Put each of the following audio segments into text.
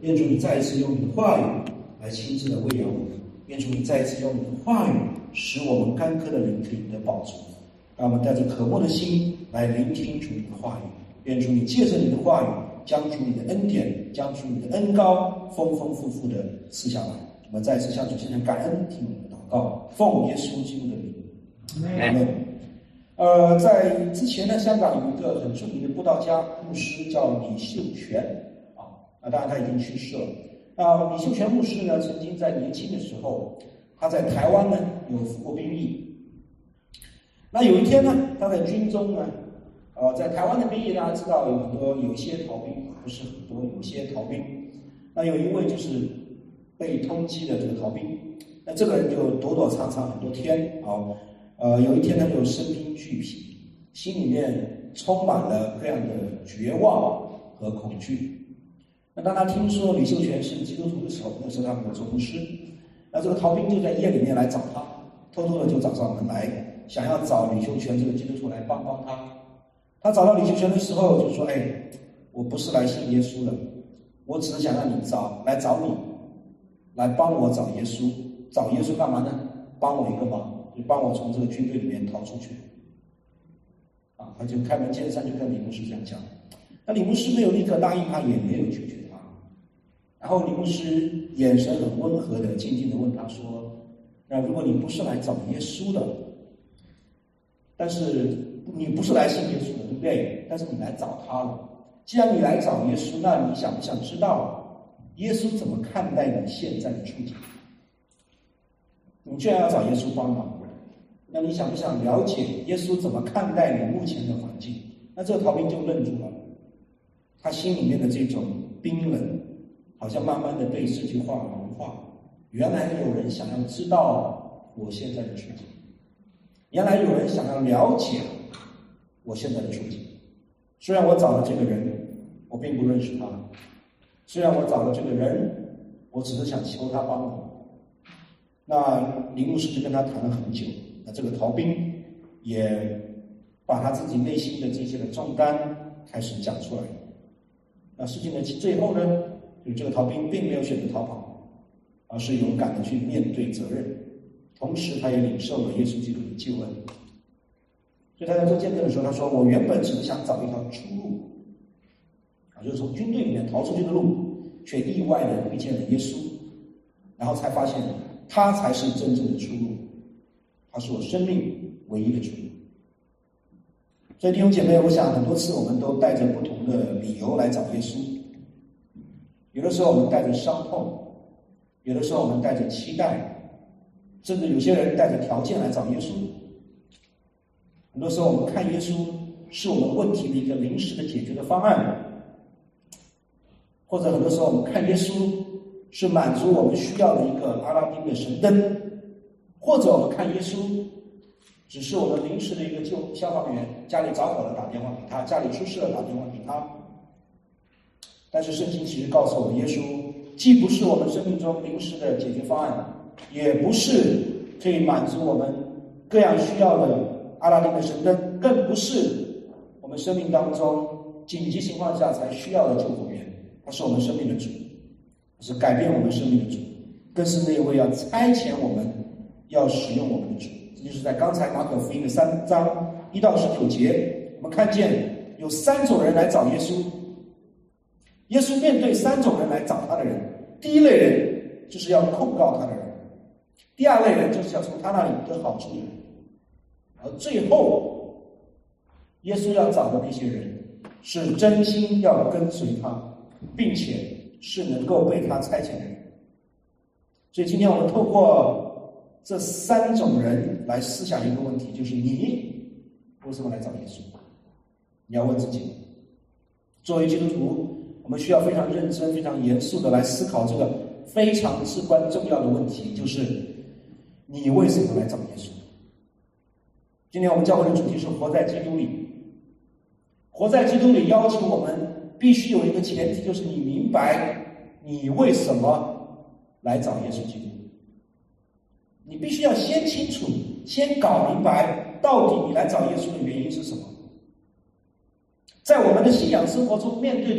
愿主你再一次用你的话语来亲自的喂养我们，愿主你再一次用你的话语使我们干渴的灵可以得饱足。让我们带着渴慕的心来聆听主你的话语，愿主你借着你的话语将主你的恩典，将主你的恩膏丰丰富富的赐下来。我们再次向主献上感恩，听我们的祷告，奉耶稣基督的名，阿们。在之前呢，香港有一个很著名的布道家牧师叫李秀全当然他已经去世了。李秀全牧师呢，曾经在年轻的时候，他在台湾呢有服过兵役。那有一天呢，他在军中呢，在台湾的兵役大家知道有一些逃兵，不是很多，有一些逃兵。那有一位就是被通缉的这个逃兵，那这个人就躲躲藏藏很多天有一天他就身披巨疲，心里面充满了各样的绝望和恐惧。那当他听说李秀全是基督徒的时候，那时候他没有做牧师，那这个逃兵就在夜里面来找他，偷偷的就找上门来，想要找李秀全这个基督徒来帮帮他。他找到李秀全的时候就说：“我不是来信耶稣的，我只是想让你来找你，来帮我找耶稣。找耶稣干嘛呢？帮我一个忙，就帮我从这个军队里面逃出去。”他就开门见山就跟李牧师这样讲。那李牧师没有立刻答应他，也没有拒绝他。然后李牧师眼神很温和的、静静的问他说：“那如果你不是来找耶稣的，但是你不是来信耶稣的，对不对？但是你来找他了。既然你来找耶稣，那你想不想知道耶稣怎么看待你现在的处境？你居然要找耶稣帮忙，那你想不想了解耶稣怎么看待你目前的环境？”那这个逃兵就愣住了，他心里面的这种冰冷，好像慢慢的被这句话融化。原来有人想要知道我现在的处境，原来有人想要了解我现在的处境。虽然我找了这个人，我并不认识他；虽然我找了这个人，我只是想求他帮我。那林牧师就跟他谈了很久，那这个逃兵也把他自己内心的这些的重担开始讲出来。那事情的最后呢，就是这个逃兵并没有选择逃跑，而是勇敢的去面对责任，同时他也领受了耶稣基督的救恩。所以他在做见证的时候，他说：“我原本只是想找一条出路，就是从军队里面逃出去的路，却意外的遇见了耶稣，然后才发现他才是真正的出路，他是我生命唯一的出路。”所以弟兄姐妹，我想很多次我们都带着不同的理由来找耶稣。有的时候我们带着伤痛，有的时候我们带着期待，甚至有些人带着条件来找耶稣。很多时候我们看耶稣是我们问题的一个临时的解决的方案，或者很多时候我们看耶稣是满足我们需要的一个阿拉丁的神灯，或者我们看耶稣只是我们临时的一个消防员，家里着火了打电话给他，家里出事了打电话给他。但是圣经其实告诉我们，耶稣既不是我们生命中临时的解决方案，也不是可以满足我们各样需要的阿拉丁的神灯，更不是我们生命当中紧急情况下才需要的救火员。他是我们生命的主，是改变我们生命的主，更是那位要差遣我们要使用我们的主。这就是在刚才马可福音的3章1到19节，我们看见有3种人来找耶稣。耶稣面对3种人来找他的人，第一类人就是要控告他的人，第二类人就是要从他那里得好处的人，而最后耶稣要找的那些人是真心要跟随他，并且是能够被他差遣的人。所以今天我们透过这3种人来思想一个问题，就是你为什么来找耶稣？你要问自己。作为基督徒，我们需要非常认真、非常严肃的来思考这个非常至关重要的问题，就是你为什么来找耶稣？今天我们教会的主题是活在基督里。活在基督里要求我们必须有一个前提，就是你明白你为什么来找耶稣基督。你必须要先清楚、先搞明白到底你来找耶稣的原因是什么。在我们的信仰生活中面对的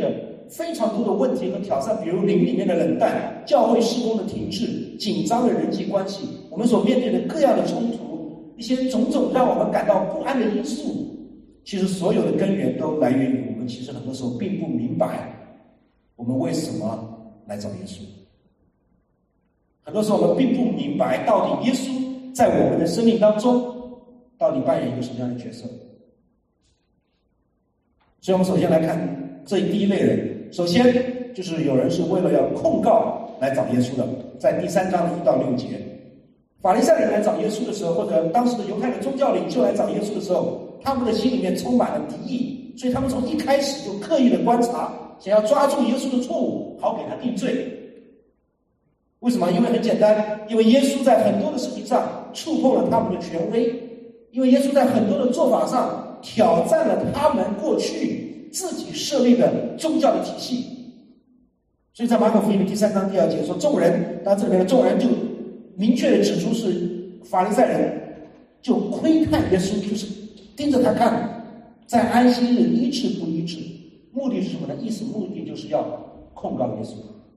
非常多的问题和挑战，比如灵里面的冷淡、教会事工的停滞、紧张的人际关系，我们所面对的各样的冲突，一些种种让我们感到不安的因素，其实所有的根源都来源于我们其实很多时候并不明白我们为什么来找耶稣。很多时候我们并不明白到底耶稣在我们的生命当中到底扮演一个什么样的角色。所以我们首先来看这第一类人，首先就是有人是为了要控告来找耶稣的，在第3章的1到6节，法利赛人来找耶稣的时候，或者当时的犹太的宗教领袖来找耶稣的时候，他们的心里面充满了敌意，所以他们从一开始就刻意的观察，想要抓住耶稣的错误，好给他定罪。为什么？因为很简单，因为耶稣在很多的事情上触碰了他们的权威，因为耶稣在很多的做法上挑战了他们过去自己设立的宗教的体系。所以在马可福音的第3章第2节说，众人，当然这里面的众人就明确的指出是法利赛人，就窥探耶稣，就是盯着他看，在安息日医治不医治，目的是什么呢？目的就是要控告耶稣。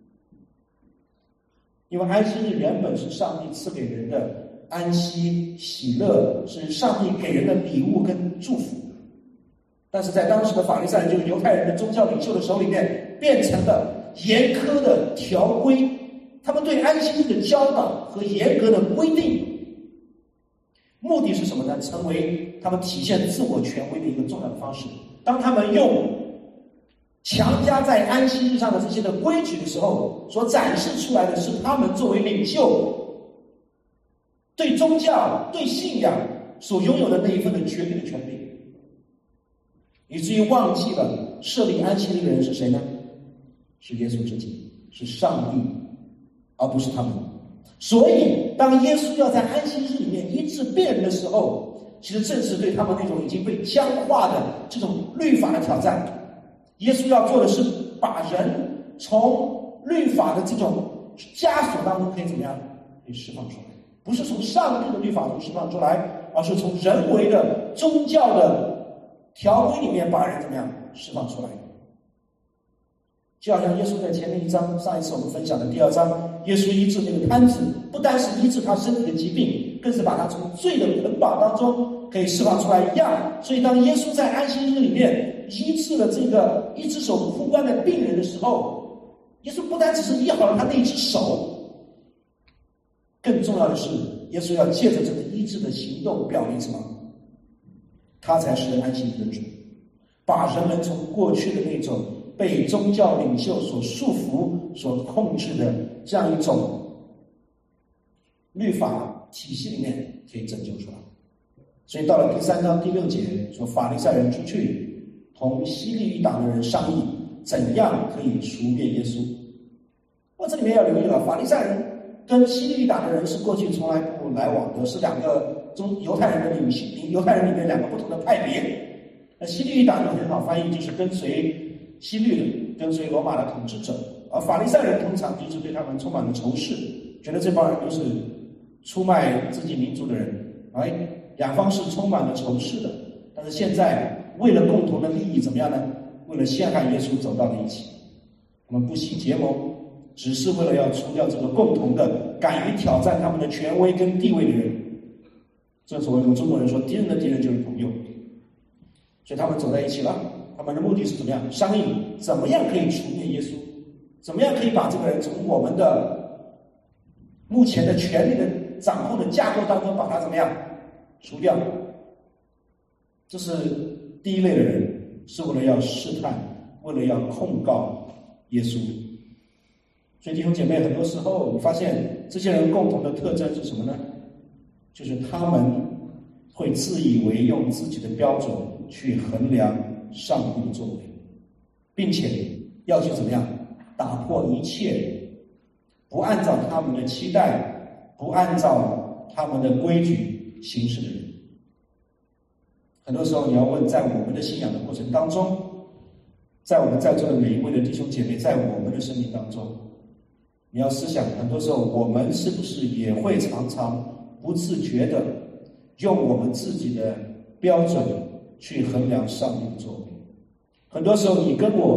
因为安息日原本是上帝赐给人的安息喜乐，是上帝给人的礼物跟祝福，但是在当时的法利赛人，就是犹太人的宗教领袖的手里面，变成了严苛的条规，他们对安息日的教导和严格的规定，目的是什么呢？成为他们体现自我权威的一个重要的方式。当他们用强加在安息日上的这些的规矩的时候，所展示出来的是他们作为领袖对宗教、对信仰所拥有的那一份的决定的权利，以至于忘记了设立安息日的人是谁呢？是耶稣自己，是上帝，而不是他们。所以当耶稣要在安息日里面医治病人的时候，其实正是对他们那种已经被僵化的这种律法的挑战。耶稣要做的是把人从律法的这种枷锁当中可以怎么样？可以释放出来，不是从上帝的律法中释放出来，而是从人为的宗教的条规里面把人怎么样释放出来。就好像耶稣在前面1章，上一次我们分享的第2章，耶稣医治那个瘫子，不单是医治他身体的疾病，更是把他从罪的捆绑当中可以释放出来一样。所以当耶稣在安息日里面医治了这个一只手枯干的病人的时候，耶稣不单只是医好了他那一只手，更重要的是耶稣要借着这个医治的行动表明什么？他才是安息日的主，把人们从过去的那种被宗教领袖所束缚、所控制的这样一种律法体系里面可以拯救出来。所以到了第3章第6节说，法利赛人出去同希利一党的人商议，怎样可以除灭耶稣。我这里面要留意了，法利赛人跟希利一党的人是过去从来不来往的，是两个犹太人的犹太人里面两个不同的派别。那希律一党就很好翻译，就是跟随希律的，跟随罗马的统治者。而法利赛人通常就是对他们充满了仇视，觉得这帮人都是出卖自己民族的人，两方是充满了仇视的。但是现在为了共同的利益怎么样呢？为了陷害耶稣走到了一起，他们不惜结盟，只是为了要除掉这个共同的敢于挑战他们的权威跟地位的人。正所谓我们中国人说，敌人的敌人就是朋友。所以他们走在一起了，他们的目的是怎么样？商议怎么样可以除灭耶稣，怎么样可以把这个人从我们的目前的权力的掌控的架构当中把他怎么样除掉。这是第一类的人，是为了要试探，为了要控告耶稣。所以弟兄姐妹，很多时候你发现这些人共同的特征是什么呢？就是他们会自以为用自己的标准去衡量上帝的作为，并且要去怎么样打破一切不按照他们的期待、不按照他们的规矩行事的人。很多时候你要问，在我们的信仰的过程当中，在我们在座的每一位的弟兄姐妹，在我们的生命当中，你要思想，很多时候我们是不是也会常常不自觉的用我们自己的标准去衡量上帝的作为。很多时候你跟我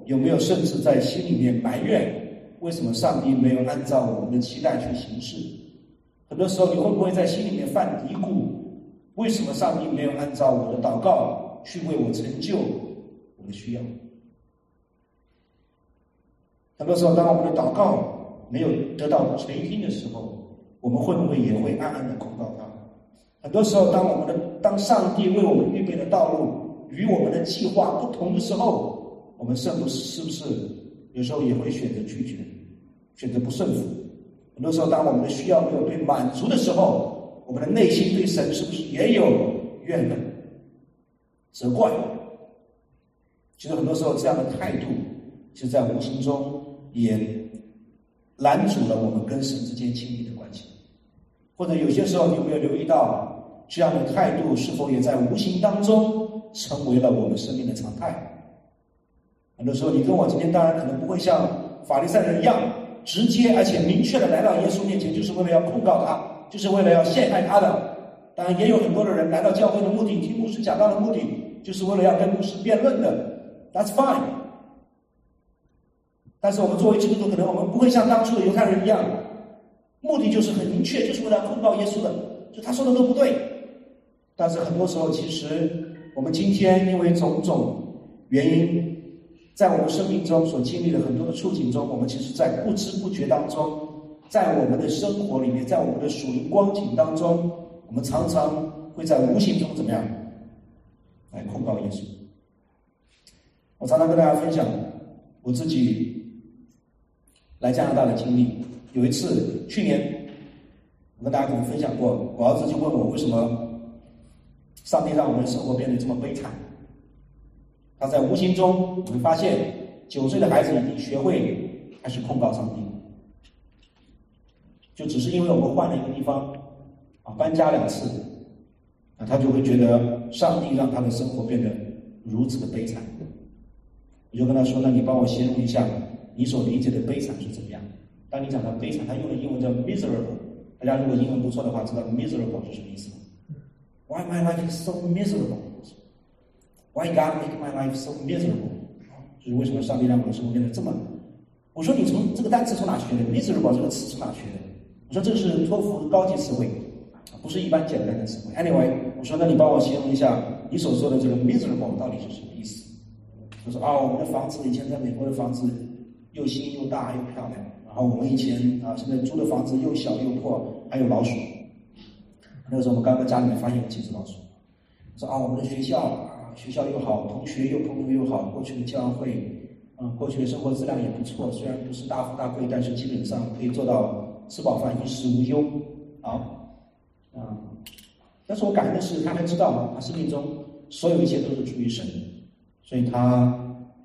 有没有甚至在心里面埋怨，为什么上帝没有按照我们的期待去行事？很多时候你会不会在心里面犯嘀咕，为什么上帝没有按照我的祷告去为我成就我的需要？很多时候当我们的祷告没有得到垂听的时候，我们会不会也会暗暗的控告他？很多时候当上帝为我们预备的道路与我们的计划不同的时候，我们是不是有时候也会选择拒绝，选择不顺服？很多时候当我们的需要没有被满足的时候，我们的内心对神是不是也有怨恨、责怪？其实很多时候这样的态度，其实在无形中也拦阻了我们跟神之间亲密的关系。或者有些时候你有没有留意到，这样的态度是否也在无形当中成为了我们生命的常态？很多时候你跟我今天当然可能不会像法利赛人一样直接而且明确的来到耶稣面前，就是为了要控告他，就是为了要陷害他的。当然也有很多的人来到教会的目的，听牧师讲道的目的，就是为了要跟牧师辩论的。That's fine。但是我们作为基督徒，可能我们不会像当初的犹太人一样，目的就是很明确，就是为了控告耶稣的，就他说的都不对。但是很多时候，其实我们今天因为种种原因，在我们生命中所经历的很多的处境中，我们其实在不知不觉当中，在我们的生活里面，在我们的属灵光景当中，我们常常会在无形中怎么样来控告耶稣。我常常跟大家分享我自己来加拿大的经历。有一次，去年我跟大家可能分享过，我儿子就问我为什么上帝让我们的生活变得这么悲惨。他在无形中我们发现9岁的孩子已经学会开始控告上帝，就只是因为我们换了一个地方搬家2次，他就会觉得上帝让他的生活变得如此的悲惨。我就跟他说，那你帮我形容一下你所理解的悲惨是怎么样。当你讲到悲惨，他用的英文叫 miserable。 大家如果英文不错的话，知道 miserable 是什么意思吗？ Why my life is so miserable? Why God make my life so miserable? 就是为什么上帝让我的生活变得这么……我说你从这个单词从哪学的？ miserable 这个词从哪学的？我说这个是托福高级词汇，不是一般简单的词汇。Anyway， 我说那你帮我形容一下你所说的这个 miserable 到底是什么意思？他说我们的房子以前在美国的房子又新又大又漂亮，然后我们以前现在租的房子又小又破，还有老鼠。那个时候我们刚刚家里面发现有几只老鼠。说我们的学校又好，同学又朋友又好，过去的教会过去的生活质量也不错，虽然不是大富大贵，但是基本上可以做到吃饱饭衣食无忧。但是我感恩的是，他还知道他生命中所有一切都是出于神，所以他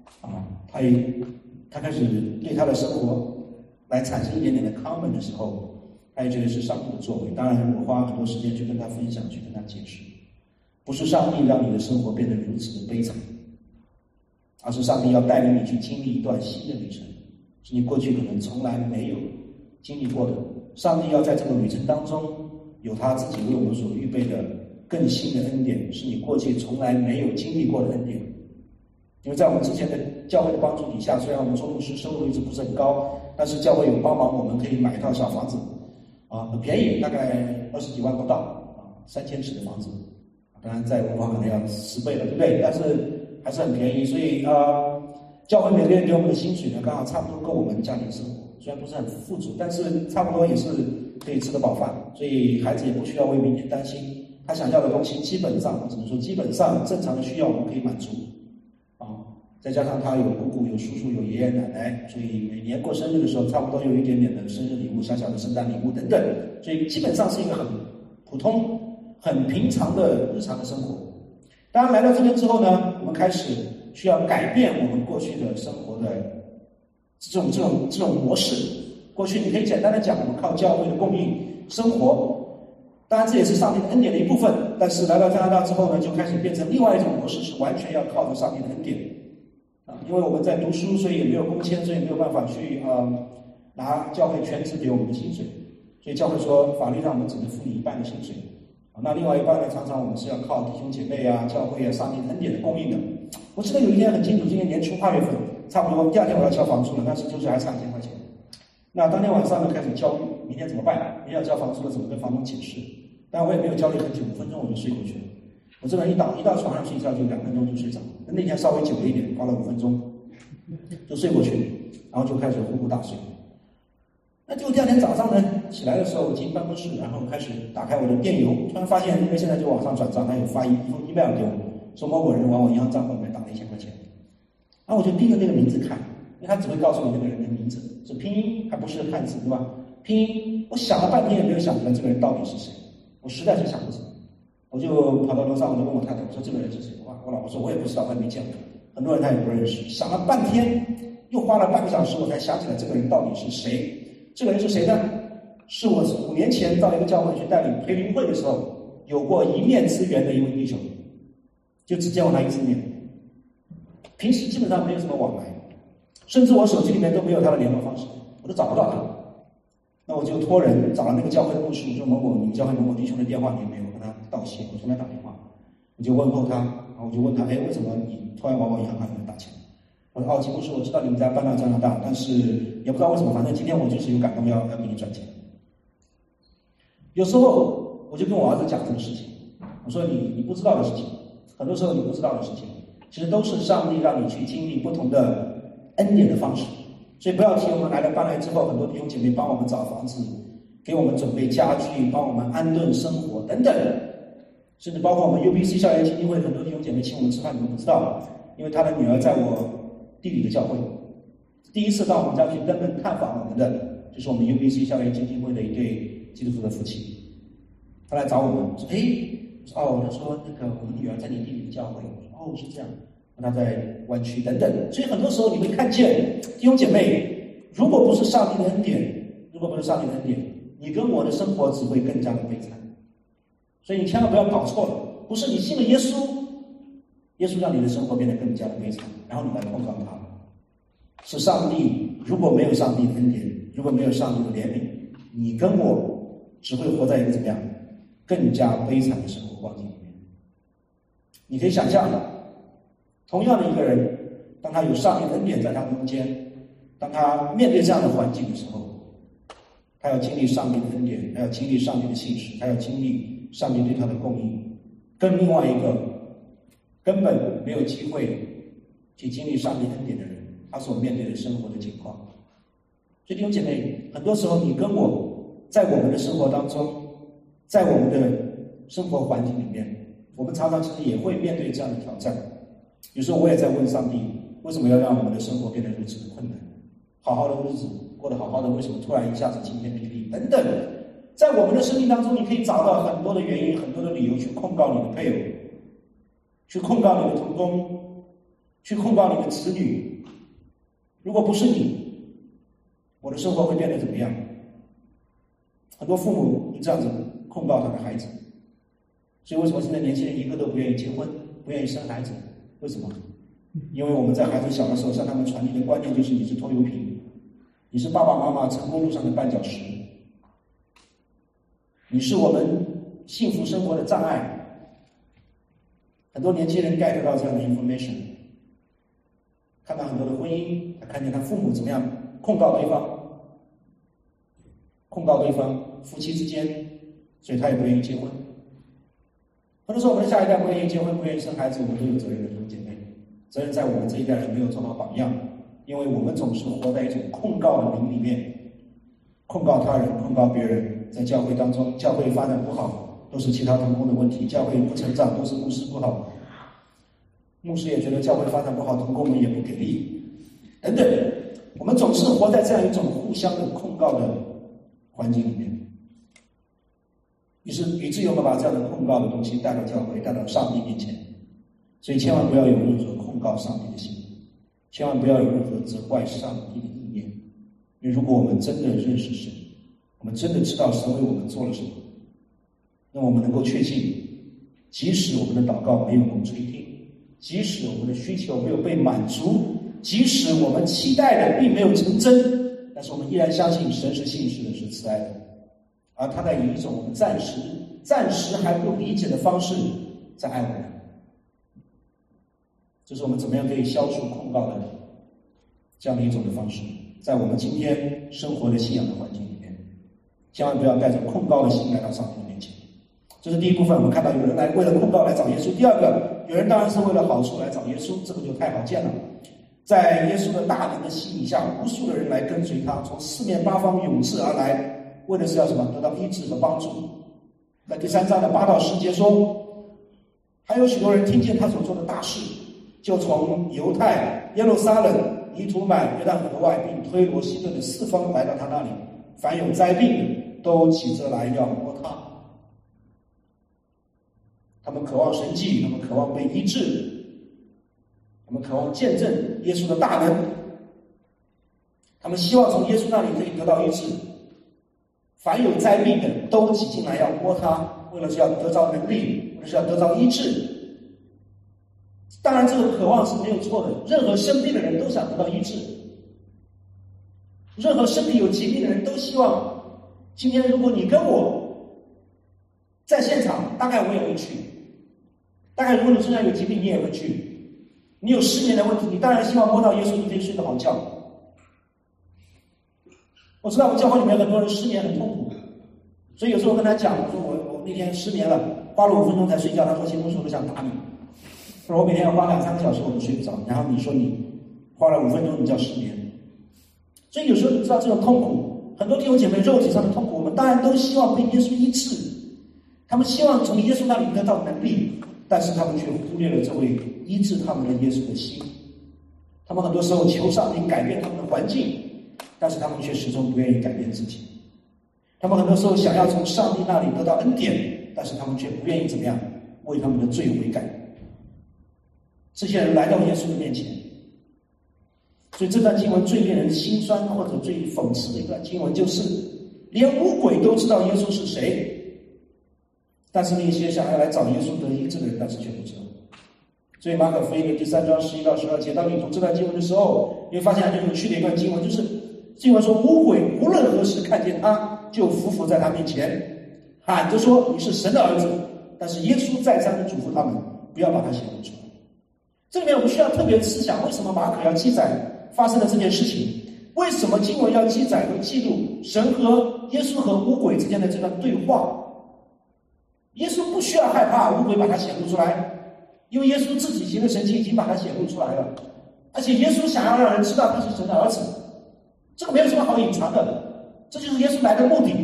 开始对他的生活来产生一点点的 comment 的时候，他也觉得是上帝的作为。当然我花很多时间去跟他分享，去跟他解释，不是上帝让你的生活变得如此的悲惨，而是上帝要带领你去经历一段新的旅程，是你过去可能从来没有经历过的。上帝要在这个旅程当中有他自己为我们所预备的更新的恩典，是你过去从来没有经历过的恩典。因为在我们之前的教会的帮助底下，虽然我们做牧师收入一直不是很高，但是教会有帮忙我们可以买一套小房子很便宜，大概20几万不到3000尺的房子，当然在文化可能要10倍了，对不对？但是还是很便宜。所以教会每个月给我们的薪水呢，刚好差不多够我们家庭生活，虽然不是很富足，但是差不多也是可以吃得饱饭，所以孩子也不需要为明天担心。他想要的东西基本上，我只能说基本上正常的需要我们可以满足再加上他有姑姑有叔叔有爷爷奶奶，所以每年过生日的时候差不多有一点点的生日礼物，小小的圣诞礼物等等，所以基本上是一个很普通很平常的日常的生活。当然来到这边之后呢，我们开始需要改变我们过去的生活的这种模式。过去你可以简单的讲，我们靠教会的供应生活，当然这也是上帝的恩典的一部分，但是来到加拿大之后呢，就开始变成另外一种模式，是完全要靠着上帝的恩典因为我们在读书，所以也没有工签，所以没有办法去拿教会全职给我们的薪水，所以教会说法律上我们只能付你一半的薪水那另外一半呢，常常我们是要靠弟兄姐妹教会上帝的恩典的供应的。我记得有一天很清楚，今年年初2月份， 差不多第二天我要交房租了，但是就是还差1000块钱。那当天晚上呢开始焦虑，明天怎么办？明天要交房租了，怎么跟房东解释？但我也没有焦虑很久，5分钟我就睡过去了。我这个人一到床上睡觉就2分钟就睡着，那天稍微久了一点，花了5分钟就睡过去，然后就开始呼呼大睡。那就第二天早上呢，起来的时候进办公室，然后开始打开我的电邮，突然发现，因为现在就网上转账，他有发一封 email 给我，说某某人往我银行账户里面打了1000块钱。然后我就盯着那个名字看，因为他只会告诉你那个人的名字是拼音，还不是汉字，对吧？拼音，我想了半天也没有想出来这个人到底是谁，我实在是想不出来。我就跑到楼上，我就问我太太，我说这个人是谁？我老婆说我也不知道，我也没见过，很多人他也不认识。想了半天，又花了半个小时，我才想起来这个人到底是谁。这个人是谁呢？是我5年前到一个教会去带领培灵会的时候，有过一面之缘的一位弟兄，就只见过他1次面，平时基本上没有什么往来，甚至我手机里面都没有他的联络方式，我都找不到他。那我就托人找了那个教会的牧师，我说某某，你们教会某某弟兄的电话你有没有？我跟他道谢，我从来打电话，我就问候他，然后我就问他，为什么你突然往我银行卡里面打钱？我说金牧师，我知道你们家搬到加拿大，但是也不知道为什么，反正今天我就是有感动要给你转钱。有时候我就跟我儿子讲这个事情，我说你不知道的事情，很多时候你不知道的事情，其实都是上帝让你去经历不同的恩典的方式。所以不要提我们搬来之后，很多弟兄姐妹帮我们找房子，给我们准备家具，帮我们安顿生活等等，甚至包括我们 UBC 校园基金会很多弟兄姐妹请我们吃饭，你们不知道，因为他的女儿在我地理的教会，第一次到我们家去登门探访我们的，就是我们 UBC 校园基金会的一对基督徒的夫妻，他来找我们说，他说那个我们女儿在你地理的教会，我说是这样。他在湾区等等，所以很多时候你会看见弟兄姐妹，如果不是上帝的恩典，你跟我的生活只会更加的悲惨。所以你千万不要搞错了，不是你信了耶稣，耶稣让你的生活变得更加的悲惨，然后你来碰到他，是上帝。如果没有上帝的恩典，如果没有上帝的怜悯，你跟我只会活在一个怎么样更加悲惨的生活光景里面。你可以想象的。同样的一个人，当他有上帝的恩典在他中间，当他面对这样的环境的时候，他要经历上帝的恩典，他要经历上帝的信实，他要经历上帝对他的供应，跟另外一个根本没有机会去经历上帝恩典的人，他所面对的生活的情况。所以弟兄姐妹，很多时候你跟我在我们的生活当中，在我们的生活环境里面，我们常常其实也会面对这样的挑战。有时候我也在问上帝，为什么要让我们的生活变得如此的困难？好好的日子过得好好的，为什么突然一下子晴天霹雳？等等，在我们的生命当中，你可以找到很多的原因、很多的理由去控告你的配偶，去控告你的同工，去控告你的子女。如果不是你，我的生活会变得怎么样？很多父母就这样子控告他的孩子。所以为什么现在年轻人一个都不愿意结婚，不愿意生孩子？为什么？因为我们在孩子小的时候向他们传递的观念就是你是拖油瓶，你是爸爸妈妈成功路上的绊脚石，你是我们幸福生活的障碍。很多年轻人 get 到这样的 information， 看到很多的婚姻，他看见他父母怎么样控告对方，夫妻之间，所以他也不愿意结婚。很多时候我们的下一代不愿意结婚，不愿意生孩子，我们都有责任的，弟兄姐妹。责任在我们这一代人没有做好榜样，因为我们总是活在一种控告的灵里面，控告他人，控告别人。在教会当中，教会发展不好，都是其他同工的问题；教会不成长，都是牧师不好。牧师也觉得教会发展不好，同工们也不给力，等等。我们总是活在这样一种互相的控告的环境里面。以至于我们把这样的控告的东西带到教会，带到上帝面前。所以千万不要有任何控告上帝的心，千万不要有任何责怪上帝的意念。因为如果我们真的认识神，我们真的知道神为我们做了什么，那我们能够确信，即使我们的祷告没有蒙垂听，即使我们的需求没有被满足，即使我们期待的并没有成真，但是我们依然相信神是信实的，是慈爱的，而他在以一种我们暂时还不理解的方式在爱我们。这是我们怎么样可以消除控告的这样的一种的方式，在我们今天生活的信仰的环境里面，千万不要带着控告的心来到上帝的面前。这是第一部分，我们看到有人来为了控告来找耶稣。第二个，有人当然是为了好处来找耶稣，这个就太好见了。在耶稣的大能的吸引下，无数的人来跟随他，从四面八方涌至而来，为的是要什么？得到医治和帮助。在第3章的8到10节说，还有许多人听见他所做的大事，就从犹太、耶路撒冷、以土满、约旦河外，并推罗西顿的四方来到他那里。凡有灾病的，都起着来要摸他。他们渴望神迹，他们渴望被医治，他们渴望见证耶稣的大能，他们希望从耶稣那里可以得到医治。凡有灾病的，都挤进来要摸他，为了是要得着能力，为了是要得着医治。当然这个渴望是没有错的，任何生病的人都想得到医治，任何身体有疾病的人都希望，今天如果你跟我在现场，大概我也会去，大概如果你身上有疾病你也会去，你有失眠的问题，你当然希望摸到耶稣你可以睡得好觉。我知道我们教会里面很多人失眠很痛苦，所以有时候我跟他讲，我说我那天失眠了，花了5分钟才睡觉，他说行动时我都想打你。他说我每天要花2-3个小时我都睡不着，然后你说你花了5分钟你叫失眠。所以有时候你知道这种痛苦，很多弟兄姐妹肉体上的痛苦，我们当然都希望被耶稣医治，他们希望从耶稣那里得到能力，但是他们却忽略了这位医治他们的耶稣的心。他们很多时候求上帝改变他们的环境，但是他们却始终不愿意改变自己。他们很多时候想要从上帝那里得到恩典，但是他们却不愿意怎么样为他们的罪悔改。这些人来到耶稣的面前，所以这段经文最令人心酸或者最讽刺的一段经文，就是连污鬼都知道耶稣是谁，但是那些想要来找耶稣得医治的人，但是却不知道。所以马可福音的第3章11到12节，当你读这段经文的时候，你会发现很有趣的一段经文，就是经文说，污鬼无论何时看见他，就伏伏在他面前，喊着说你是神的儿子。但是耶稣再三的嘱咐他们不要把他显露出来。这里面我们需要特别思想，为什么马可要记载发生的这件事情？为什么经文要记载和记录神和耶稣和污鬼之间的这段对话？耶稣不需要害怕污鬼把他显露出来，因为耶稣自己行的神迹已经把他显露出来了，而且耶稣想要让人知道他是神的儿子，这个没有什么好隐藏的，这就是耶稣来的目的。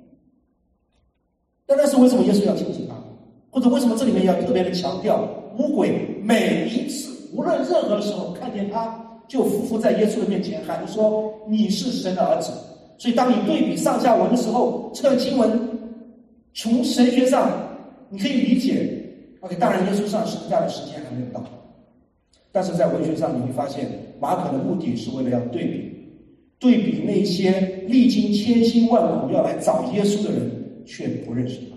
但是为什么耶稣要亲近他？或者为什么这里面要特别的强调污鬼每一次无论任何时候看见他就伏伏在耶稣的面前，喊着说你是神的儿子。所以当你对比上下文的时候，这段经文从神学上你可以理解 OK， 当然耶稣上十字架的时间还没有到，但是在文学上你会发现马可的目的是为了要对比那些历经千辛万苦要来找耶稣的人却不认识他。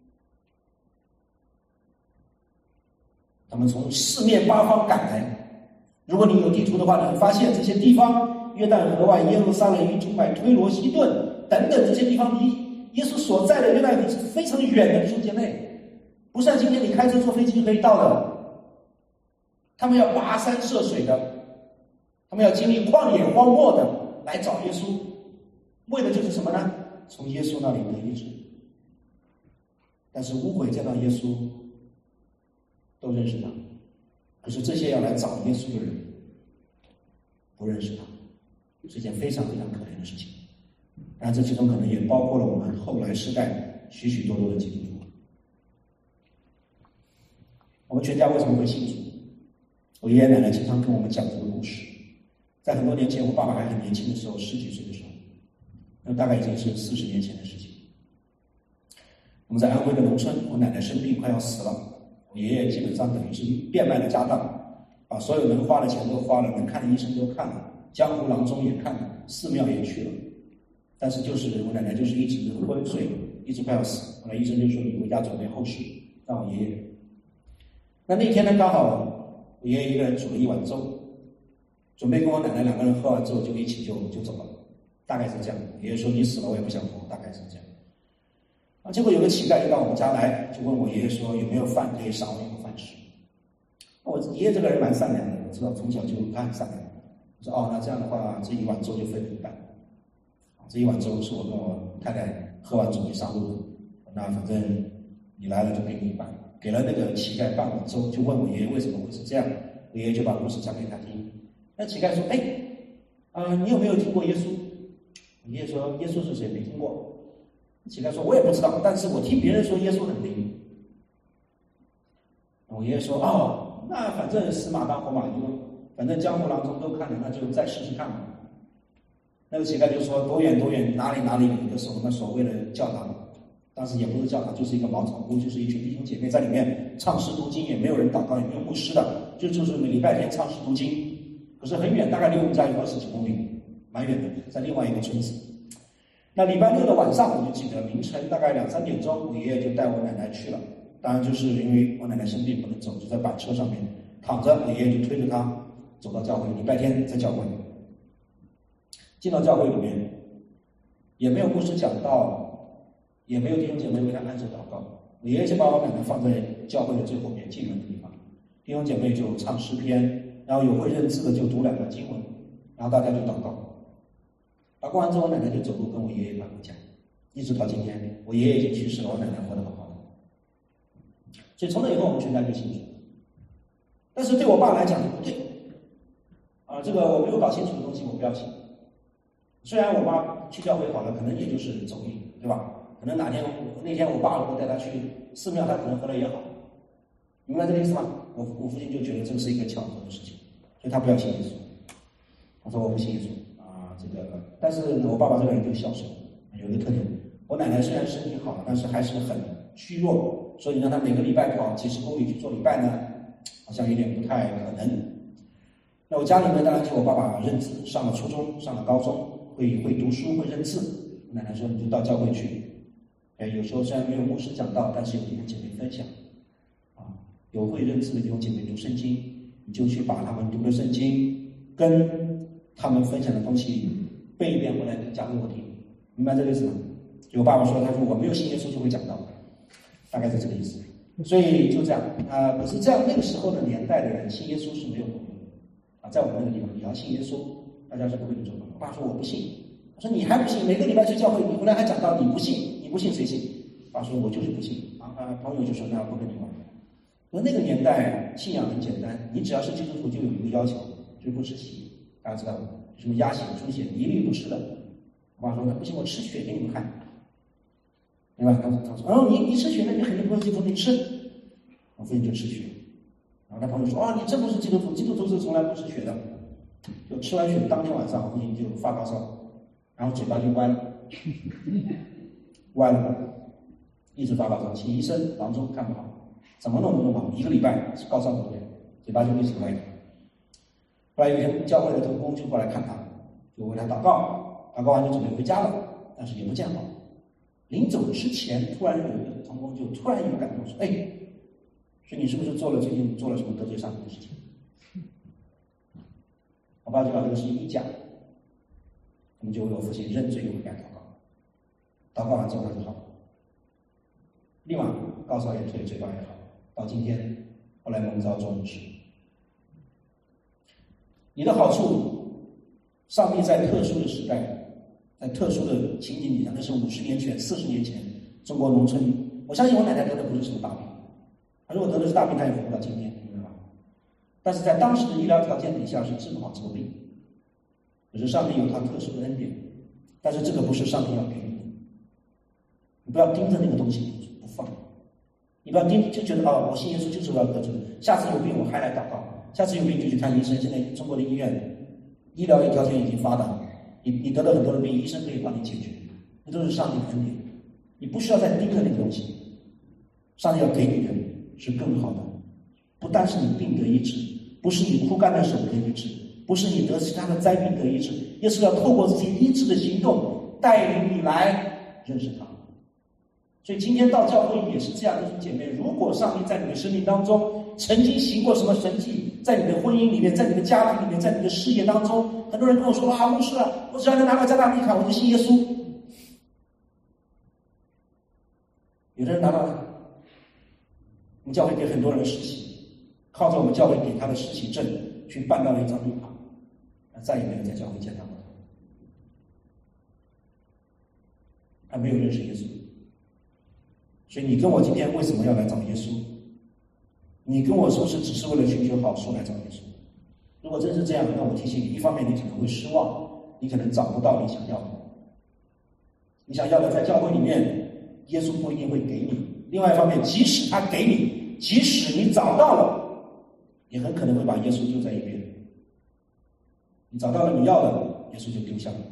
他们从四面八方赶来，如果你有地图的话，你会发现这些地方，约旦河外、耶路撒冷、以土买、推罗、西顿等等这些地方，离耶稣所在的约旦河是非常远的，弟兄姐妹，不像今天你开车坐飞机就可以到的。他们要跋山涉水的，他们要经历旷野荒漠的来找耶稣，为的就是什么呢？从耶稣那里得医治。但是污鬼见到耶稣都认识他，可是这些要来找耶稣的人不认识他，是一件非常非常可怜的事情。当然这其中可能也包括了我们后来世代许许多多的基督徒。我们全家为什么会信主？我爷爷奶奶经常跟我们讲这个故事。在很多年前，我爸爸还很年轻的时候，10几岁的时候，那大概已经是40年前的事情。我们在安徽的农村，我奶奶生病快要死了，我爷爷基本上等于是变卖了家当，把所有能花的钱都花了，能看的医生都看了，江湖郎中也看了，寺庙也去了，但是就是我奶奶就是一直昏睡，一直快要死。后来医生就说你回家准备后事，让我爷爷。那天呢，刚好我爷爷一个人煮了一碗粥，准备跟我奶奶2个人喝完之后就一起就走了，大概是这样。爷爷说你死了我也不想活，大概是这样。结果有个乞丐就到我们家来，就问我爷爷说有没有饭可以赏我一口饭吃。我爷爷这个人蛮善良的，我知道从小就他很善良， 我说哦，那这样的话，这一碗粥就分一半。这一碗粥是我跟我太太喝完准备上路的。那反正你来了就给你一半，给了那个乞丐半碗粥，就问我爷爷为什么会是这样。我爷爷就把故事讲给他听。那乞丐说：“你有没有听过耶稣？”我爷爷说：“耶稣是谁？没听过。”乞丐说：“我也不知道，但是我听别人说耶稣很灵。”我爷爷说：“哦，那反正死马当活马医嘛，反正江湖郎中都看了，那就再试试看嘛。”那个乞丐就说：“多远多远，哪里哪里有一个我们所谓的教堂，当时也不是教堂，就是一个茅草屋，就是一群弟兄姐妹在里面唱诗读经，也没有人祷告，也没有牧师的，就是每礼拜天唱诗读经。可是很远，大概离我们家有20几公里，蛮远的，在另外一个村子。那礼拜六的晚上，我就记得凌晨大概2、3点钟，我爷爷就带我奶奶去了。当然就是因为我奶奶生病不能走，就在板车上面躺着，我爷爷就推着她走到教会。礼拜天在教会，进到教会里面，也没有牧师讲道，也没有弟兄姐妹为他按手祷告。我爷爷就把我奶奶放在教会的最后面进门的地方，弟兄姐妹就唱诗篇，然后有会认字的就读2段经文，然后大家就祷告。祷告完之后，我奶奶就走路跟我爷爷回家，一直到今天，我爷爷已经去世了，我奶奶活得好好的。所以从那以后，我们全家就信主。但是对我爸来讲不对，这个我没有搞清楚的东西，我不要信。虽然我妈去教会好了，可能也就是走运，对吧？可能那天我爸如果带他去寺庙，他可能后来也好。明白这个意思吗？我父亲就觉得这个是一个巧合的事情，所以他不要信耶稣。他说我不信耶稣但是我爸爸这个人就孝顺，有一个特点。我奶奶虽然身体好了，但是还是很虚弱，所以让他每个礼拜跑几十公里去做礼拜呢，好像有点不太可能。那我家里面当然就我爸爸认字，上了初中，上了高中，会读书，会认字。我奶奶说你就到教会去，有时候虽然没有牧师讲道，但是有弟兄姐妹分享，有会认字的弟兄姐妹读圣经，你就去把他们读的圣经跟他们分享的东西背一遍回来讲给我听，明白这个意思吗？就我爸爸说，他说我没有信耶稣就会讲道，大概是这个意思。所以就这样可是这样那个时候的年代的人信耶稣是没有朋友的在我们那个地方你要信耶稣，大家是不会做朋友。我爸说我不信，我说你还不信？每个礼拜去教会，你回来还讲到你不信，你不信谁信？爸说我就是不信朋友就说那不跟你玩。那个年代信仰很简单，你只要是基督徒就有一个要求，就是不吃血，大家知道吗？什么鸭血、猪血一律不吃的。我爸说那不行，我吃血给你们看，对吧？他说你吃血，那你肯定不是基督徒，你吃。我父亲就吃血，然后他朋友说你这不是基督徒，基督徒是从来不吃血的。就吃完血当天晚上，我父亲就发高烧，然后嘴巴就歪了，一直发高烧，请医生郎中看不好，怎么弄都弄不好，1个礼拜高烧不退，嘴巴就一直歪。后来有一天教会的同工就过来看他，就为他祷告，祷告完就准备回家了，但是也不见好。临走之前，突然有一个同工就突然有感动说：“说你是不是最近做了什么得罪上帝的事情？”我爸就把这个事情一讲，我们就为我父亲认罪悔改祷告，祷告完之后他就好了，立马高烧也退，嘴巴也好，到今天后来蒙召做牧师。你的好处，上帝在特殊的时代，在特殊的情景底下，那是50年前、40年前，中国农村，我相信我奶奶得的不是什么大病，她如果得的是大病，她也活不到今天，明白吧？但是在当时的医疗条件底下是治不好这个病，可是上帝有他特殊的恩典，但是这个不是上帝要给你的，你不要盯着那个东西不放，你不要盯就觉得我信耶稣就是要得这个，下次有病我还来祷告，下次有病就去看医生。现在中国的医院医疗条件已经发达，你得了很多的病，医生可以帮你解决，那都是上帝的恩典，你不需要再盯着那个东西，上帝要给你的是更好的，不单是你病得医治，不是你枯干的手得医治，不是你得其他的灾病得医治，耶稣要透过这些医治的行动带领你来认识他。所以今天到教会也是这样的，姐妹，如果上帝在你的生命当中曾经行过什么神迹，在你的婚姻里面，在你的家庭里面，在你的事业当中，很多人跟我说牧师我只要能拿到加大利卡我就信耶稣。有的人拿到了，我们教会给很多人实习，靠着我们教会给他的实习证去办到了一张绿卡， 再也没有在教会见到过他没有认识耶稣。所以你跟我今天为什么要来找耶稣？你跟我说是只是为了寻求好处来找耶稣。如果真是这样，那我提醒你，一方面你可能会失望，你可能找不到你想要的。你想要的在教会里面，耶稣不一定会给你。另外一方面，即使他给你，即使你找到了，也很可能会把耶稣丢在一边。你找到了你要的，耶稣就丢下了。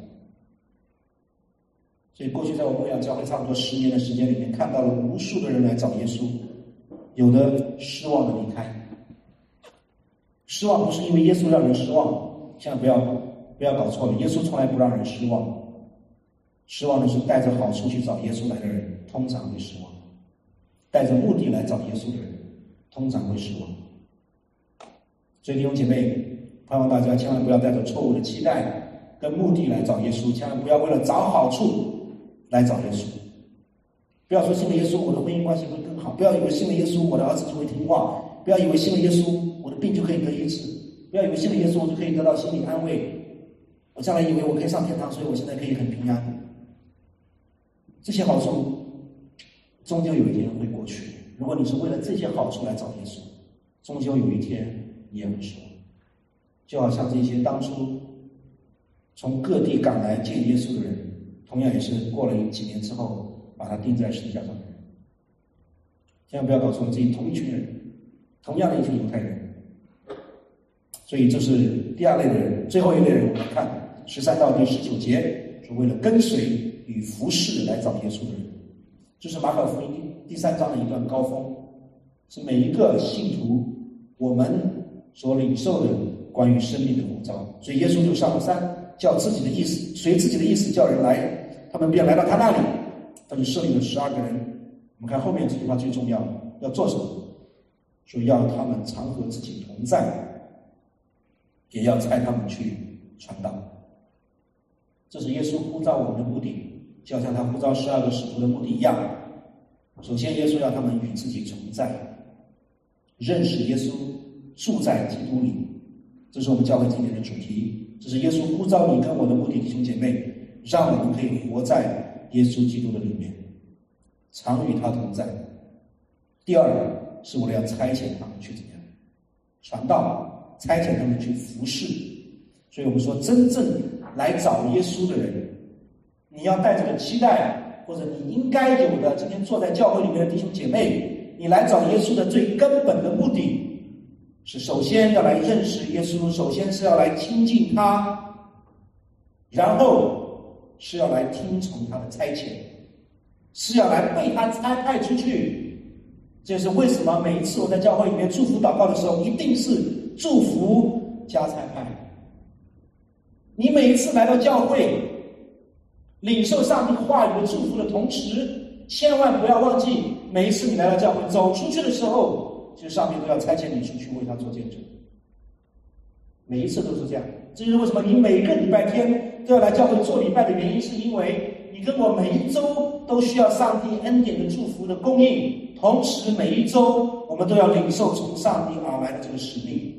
所以过去在我牧养教会差不多10年的时间里面，看到了无数的人来找耶稣，有的失望的离开。失望不是因为耶稣让人失望，千万不要搞错了，耶稣从来不让人失望。失望的是带着好处去找耶稣来的人，通常会失望；带着目的来找耶稣的人，通常会失望。所以弟兄姐妹，盼望大家千万不要带着错误的期待跟目的来找耶稣，千万不要为了找好处来找耶稣。不要说信了耶稣我的婚姻关系会更好，不要以为信了耶稣我的儿子就会听话，不要以为信了耶稣我的病就可以得医治，不要以为信了耶稣我就可以得到心理安慰，我将来以为我可以上天堂，所以我现在可以很平安。这些好处终究有一天会过去。如果你是为了这些好处来找耶稣，终究有一天你也会失望。就好像这些当初从各地赶来见耶稣的人，同样也是过了几年之后把他钉在十字架上的人。千万不要搞错了，这同一群人，同样的一群犹太人。所以这是第二类的人。最后一类人，我们来看13到第19节，是为了跟随与服侍来找耶稣的人。这是马可福音第3章的一段高峰，是每一个信徒我们所领受的关于生命的呼召。所以耶稣就上了山，叫自己的意思，随自己的意思叫人来，他们便来到他那里，他就设立了12个人。我们看后面这句话最重要，要做什么？说要他们常和自己同在，也要差他们去传道。这是耶稣呼召我们的目的，就好像他呼召12个使徒的目的一样。首先耶稣要他们与自己同在，认识耶稣，住在基督里。这是我们教会今年的主题，这是耶稣呼召你跟我的目的，弟兄姐妹，让我们可以活在耶稣基督的里面，常与他同在。第二是为了要差遣他们去怎么样传道，差遣他们去服侍。所以我们说真正来找耶稣的人，你要带着期待，或者你应该有的，今天坐在教会里面的弟兄姐妹，你来找耶稣的最根本的目的是首先要来认识耶稣，首先是要来亲近他，然后是要来听从他的差遣，是要来被他差派出去。这是为什么每一次我在教会里面祝福祷告的时候，一定是祝福加差派。你每一次来到教会领受上帝话语的祝福的同时，千万不要忘记，每一次你来到教会走出去的时候，其实上帝都要差遣你出去为他做见证。每一次都是这样。这就是为什么你每个礼拜天都要来教会做礼拜的原因，是因为你跟我每一周都需要上帝恩典的祝福的供应，同时每一周我们都要领受从上帝而来的这个使命。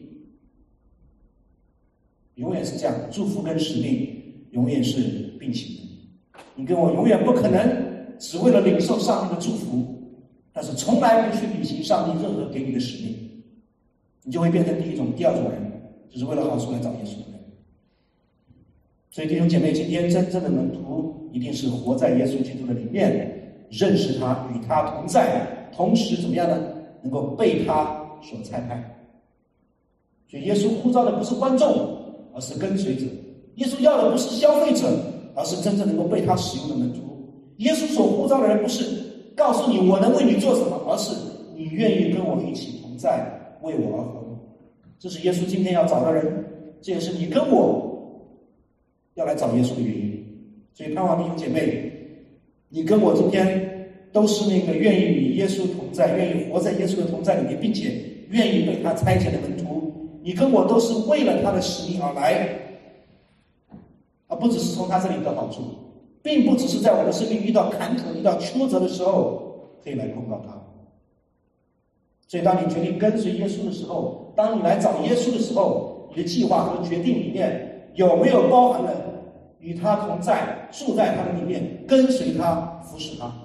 永远是这样，祝福跟使命永远是并行的。你跟我永远不可能只为了领受上帝的祝福，但是从来不去履行上帝任何给你的使命，你就会变成第二种人，就是为了好处来找耶稣的人。所以弟兄姐妹，今天真正的门徒一定是活在耶稣基督的里面，认识他，与他同在，同时怎么样呢？能够被他所差派。所以耶稣呼召的不是观众，而是跟随者。耶稣要的不是消费者，而是真正能够被他使用的门徒。耶稣所呼召的人不是告诉你我能为你做什么，而是你愿意跟我一起同在，为我而活。这是耶稣今天要找的人，这也是你跟我要来找耶稣的原因。所以盼望弟兄姐妹，你跟我今天都是那个愿意与耶稣同在，愿意活在耶稣的同在里面，并且愿意被他差遣的门徒。你跟我都是为了他的使命而来，而不只是从他这里得好处，并不只是在我的生命遇到坎坷、遇到挫折的时候可以来控告他。所以当你决定跟随耶稣的时候，当你来找耶稣的时候，你的计划和决定里面有没有包含了与他同在，住在他的里面，跟随他，服侍他？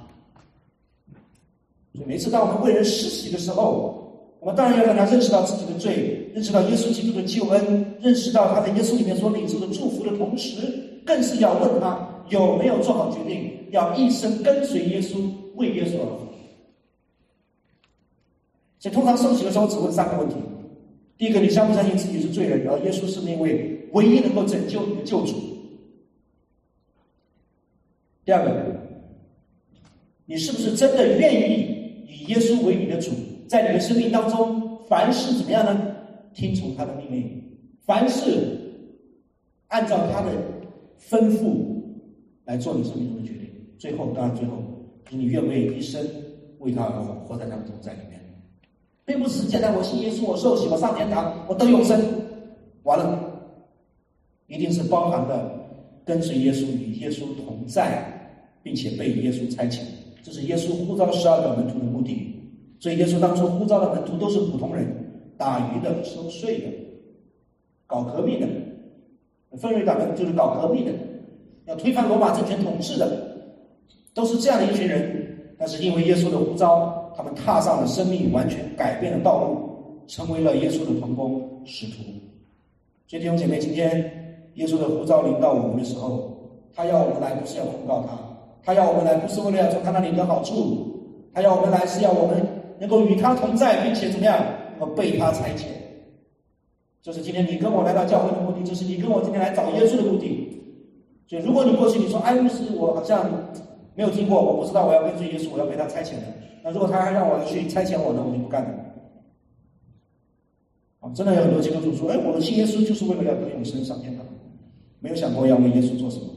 所以每次当我们为人施洗的时候，我们当然要让他认识到自己的罪，认识到耶稣基督的救恩，认识到他在耶稣里面所领受的祝福的同时，更是要问他有没有做好决定，要一生跟随耶稣，为耶稣而活。所以通常受洗的时候只问3个问题：第一个，你相不相信自己是罪人，而耶稣是那位唯一能够拯救你的救主？第二个，你是不是真的愿意以耶稣为你的主，在你的生命当中，凡事怎么样呢？听从他的命令，凡事按照他的吩咐来做你生命中的决定。最后，当然最后，就是你愿不愿意一生为他而活，活在他的同在里面。并不只是简单我信耶稣，我受洗，我上天堂，我得永生，完了，一定是包含了跟随耶稣，与耶稣同在，并且被耶稣差遣。这是耶稣呼召12个门徒的目的。所以耶稣当初呼召的门徒都是普通人，打鱼的、收税的、搞革命的，分瑞党人就是搞革命的，要推翻罗马政权统治的，都是这样的一群人。但是因为耶稣的呼召，他们踏上了生命完全改变的道路，成为了耶稣的同工使徒。所以弟兄姐妹，今天耶稣的呼召临到我们的时候，他要我们来不是要控告他，他要我们来不是为了要从他那里得好处，他要我们来是要我们能够与他同在，并且怎么样，能够被他差遣。这是今天你跟我来到教会的目的，这是你跟我今天来找耶稣的目的。所以如果你过去你说，哎，牧师，我好像没有听过，我不知道我要跟随耶稣，我要被他差遣的。那如果他还让我去差遣我呢，我就不干了。真的有很多基督徒说，哎，我信耶稣就是为了要得永生上天堂，没有想过要为耶稣做什么。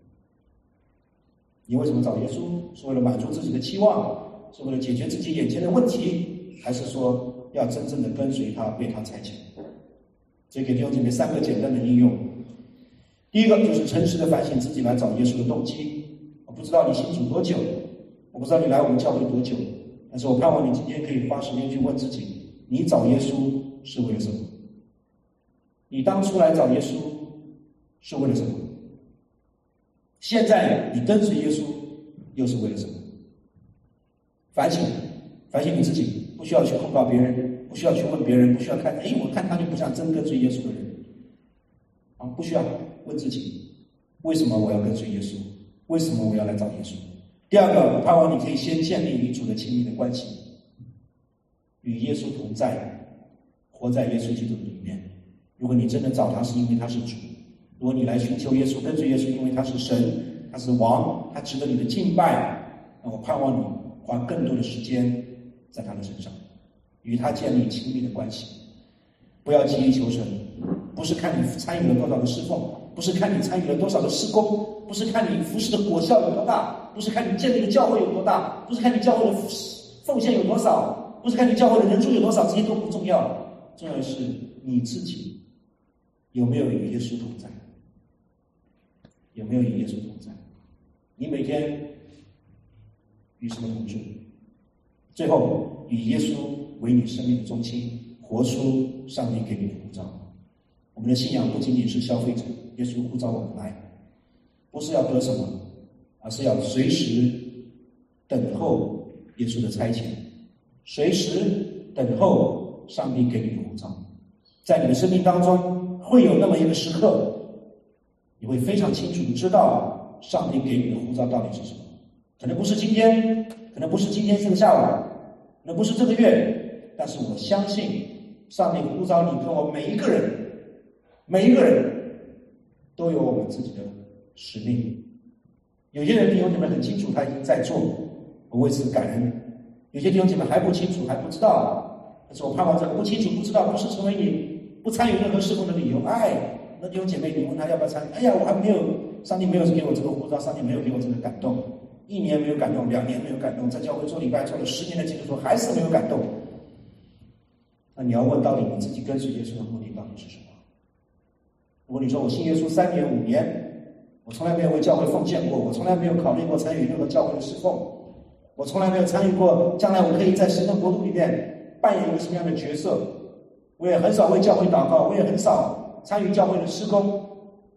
你为什么找耶稣？是为了满足自己的期望，是为了解决自己眼前的问题，还是说要真正的跟随他，被他差遣？所以给弟兄姐妹3个简单的应用。第一个就是诚实的反省自己来找耶稣的动机。我不知道你信主多久，我不知道你来我们教会多久，但是我盼望你今天可以花时间去问自己，你找耶稣是为了什么？你当初来找耶稣是为了什么？现在你跟随耶稣又是为了什么？反省你自己，不需要去控告别人，不需要去问别人，不需要看，我看他就不像真跟随耶稣的人。不需要问自己，为什么我要跟随耶稣？为什么我要来找耶稣？第二个，盼望你可以先建立与主的亲密的关系，与耶稣同在，活在耶稣基督里面。如果你真的找他是因为他是主，如果你来寻求耶稣，跟随耶稣，因为他是神，他是王，他值得你的敬拜，那我盼望你花更多的时间在他的身上，与他建立亲密的关系。不要急于求成，不是看你参与了多少的侍奉，不是看你参与了多少的事工，不是看你服侍的果效有多大，不是看你建立的教会有多大，不是看你教会的奉献有多少，不是看你教会的人数有多少，这些都不重要。重要的是你自己有没有与耶稣同在，有没有与耶稣同在？你每天与什么同住？最后以耶稣为你生命的中心，活出上帝给你的呼召。我们的信仰不仅仅是消费者，耶稣呼召我们来，不是要得什么，而是要随时等候耶稣的差遣，随时等候上帝给你的呼召。在你的生命当中会有那么一个时刻，你会非常清楚地知道上帝给你的呼召到底是什么。可能不是今天，可能不是今天这个下午，可能不是这个月，但是我相信上帝呼召你跟我每一个人都有我们自己的使命。有些人弟兄姐妹很清楚他已经在做，我为此感恩；有些弟兄姐妹还不清楚，还不知道，但是我盼望这个不清楚不知道不是成为你不参与任何事工的理由。那弟兄姐妹，你问他要不要参与？我还没有，上帝没有给我这个呼召，上帝没有给我这个感动，1年没有感动，2年没有感动，在教会做礼拜做了10年的基督徒还是没有感动。那你要问，到底你自己跟随耶稣的目的到底是什么？如果你说我信耶稣3年5年，我从来没有为教会奉献过，我从来没有考虑过参与任何教会的侍奉，我从来没有参与过将来我可以在神的国度里面扮演一个什么样的角色，我也很少为教会祷告，我也很少参与教会的事工，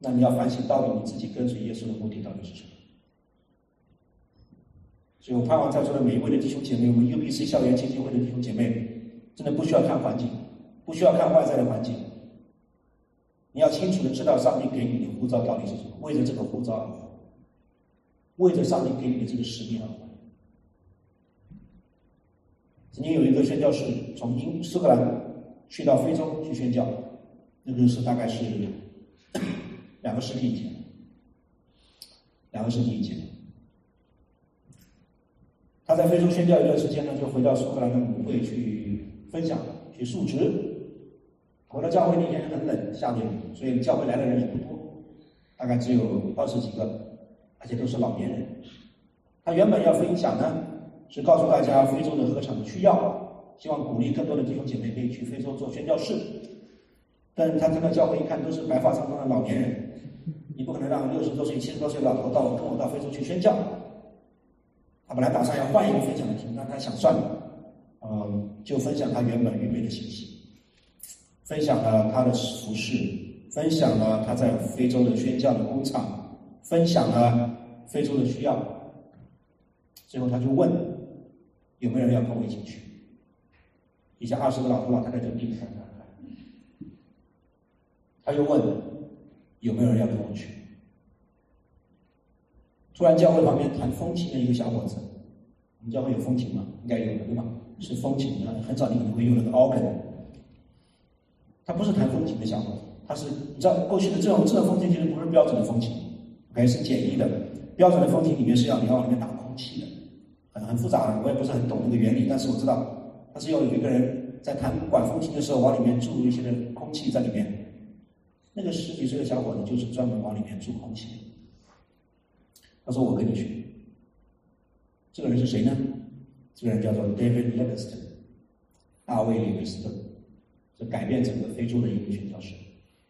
那你要反省到底你自己跟随耶稣的目的到底是什么。所以我盼望在座的每一位的弟兄姐妹，我们 UBC 校园基金会的弟兄姐妹，真的不需要看环境，不需要看外在的环境，你要清楚的知道上帝给你的呼召到底是什么，为着这个呼召而活，为着上帝给你的这个使命而活。曾经有一个宣教士从苏格兰去到非洲去宣教，那个是大概是2个世纪以前，2个世纪以前。他在非洲宣教一段时间呢，就回到苏格兰的母会去分享、去述职。回到教会那天很冷，下着雨，所以教会来的人也不多，大概只有20几个，而且都是老年人。他原本要分享呢，是告诉大家非洲的禾场的需要，希望鼓励更多的弟兄姐妹可以去非洲做宣教士。但是他看到教会一看都是白发苍苍的老年人，你不可能让60多岁、70多岁的老头跟我到非洲去宣教。他本来打算要换一个分享的题目，但他想算了，就分享他原本预备的信息，分享了他的服事，分享了他在非洲的宣教的工厂，分享了非洲的需要。最后他就问有没有人要跟我一起去，底下20个老头老太太就盯着他看，他又问有没有人要跟我去。突然教会旁边弹风琴的一个小伙子，我们教会有风琴吗？应该有的，对吧？是风琴，很少你可能会用那个 organ。他不是弹风琴的小伙子，他是你知道过去的这种风琴其实不是标准的风琴，还是简易的。标准的风琴里面是要你往里面打空气的，很复杂的，我也不是很懂那个原理，但是我知道它是要有一个人在管风琴的时候往里面注入一些的空气在里面。那个10几岁的小伙子就是专门往里面注空气。他说我跟你去。这个人是谁呢？这个人叫做 David Livingstone， 大卫·李维斯顿，是改变整个非洲的一个宣教士。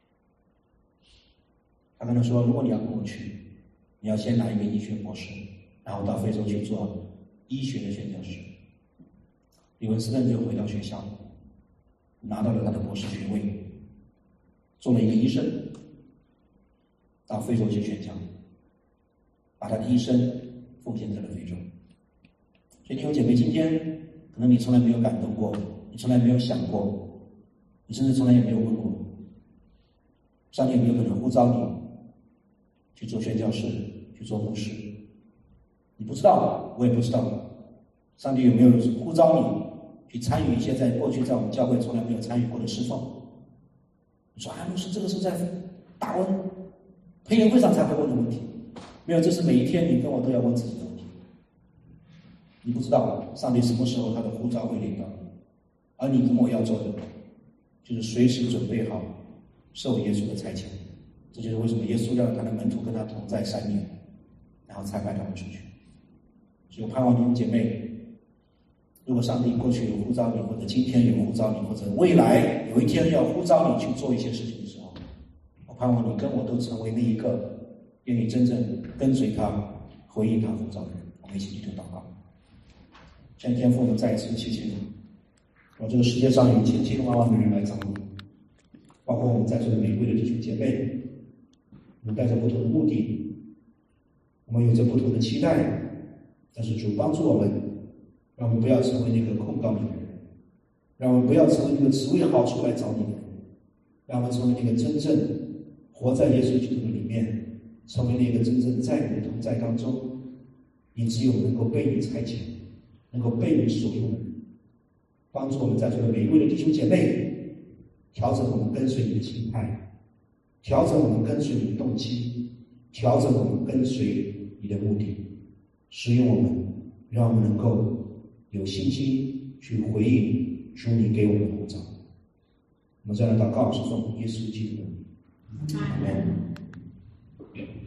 他跟他说，如果你要跟我去，你要先拿一个医学博士，然后到非洲去做医学的宣教士。李文斯顿就回到学校，拿到了他的博士学位，做了一个医生，到非洲去宣教，把他的一生奉献在了非洲。所以弟兄姐妹，今天可能你从来没有感动过，你从来没有想过，你甚至从来也没有问过，上帝有没有可能呼召你去做宣教士，去做牧师？你不知道，我也不知道。上帝有没有呼召你去参与一些在过去在我们教会从来没有参与过的侍奉？你说牧师，这个是在大温培灵会上才会问的问题。没有，这是每一天你跟我都要问自己的问题。你不知道上帝什么时候他的呼召会临到你，而你跟我要做的就是随时准备好受耶稣的差遣。这就是为什么耶稣让他的门徒跟他同在3年，然后才派他们出去。所以我盼望弟兄姐妹，如果上帝过去有呼召你，或者今天有呼召你，或者未来有一天要呼召你去做一些事情的时候，我盼望你跟我都成为那一个愿意真正跟随他、回应他呼召的人。我们一起去祷告。向天父，我们再一次谢谢你，让这个世界上有千千万万的人来找你，包括我们在座的每一位的弟兄姐妹，我们带着不同的目的，我们有着不同的期待，但是主帮助我们，让我们不要成为那个控告你的人，让我们不要成为那个只为好处来找你的人，让我们成为那个真正活在耶稣基督的里面，成为那个真正在你的同在当中，你只有能够被你差遣，能够被你所用的人。帮助我们在座的每一位的弟兄姐妹，调整我们跟随你的心态，调整我们跟随你的动机，调整我们跟随你的目的，使用我们，让我们能够有信心去回应主你给我们的呼召。我们这样的祷告是奉耶稣基督的名，阿门。